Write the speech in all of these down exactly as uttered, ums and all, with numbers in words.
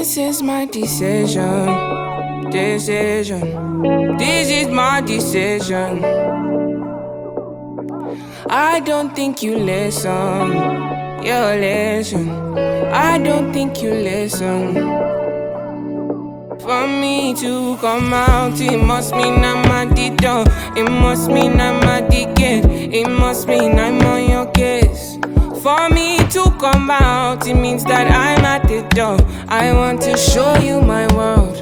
This is my decision, decision. This is my decision. I don't think you listen, you listen. I don't think you listen. For me to come out, it must mean I'm at the door. It must mean I'm at the gate. It must mean I'm on your case. For me to come out, it means that I'm at the door. I want to show you my world.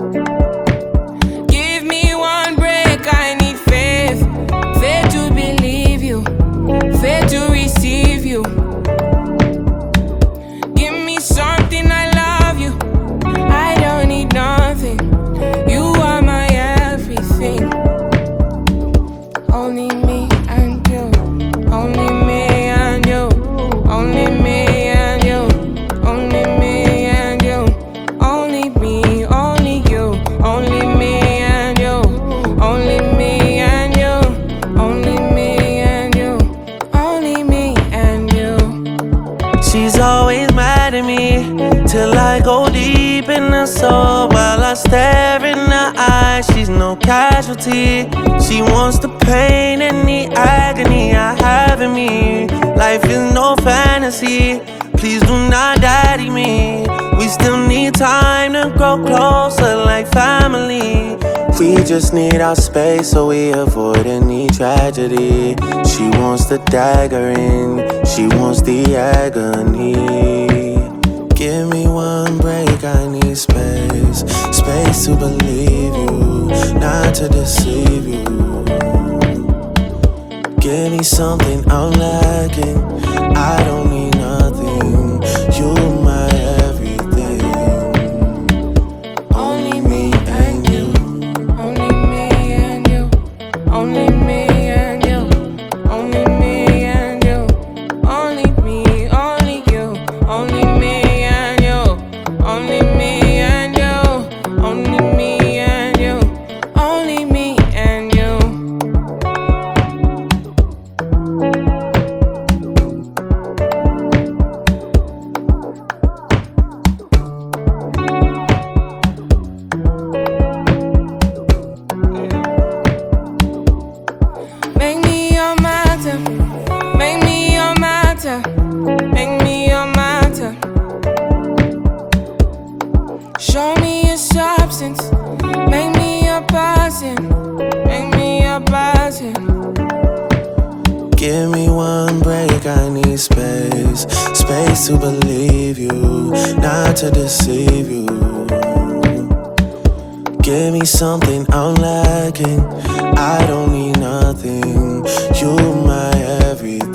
Give me one break, I need faith. Faith to believe you, faith to receive you. Give me something, I love you. I don't need nothing. You are my everything. Only me and you. Only me and you. Only me and you. Only me and you. Only me, only you. Only me and you. Only me and you. Only me and you. Only me and you. She's always mad at me till I go deep in the soul. While I stare in her eyes, she's no casualty. She wants the pain and the agony I have in me. Life is no fantasy, please do not daddy me. We still need time to grow closer like family. We just need our space so we avoid any tragedy. She wants the dagger in, she wants the agony. Give me one break, I need space. Space to believe you, not to deceive you. Give me something I'm lacking, I don't need nothing. You're my everything. Only me and you. Only me and you. Only me and you. Only me and you. Only me, only you. Only me and you. Only me and you. Only me and you. Only me and you. Make me your matter. Make me your matter. Make me your matter. Show me your substance. Make me your person. Make me your person. Give me one break, I need space. Space to believe you, not to deceive you. Give me something I'm lacking, I don't need nothing. You're my everything.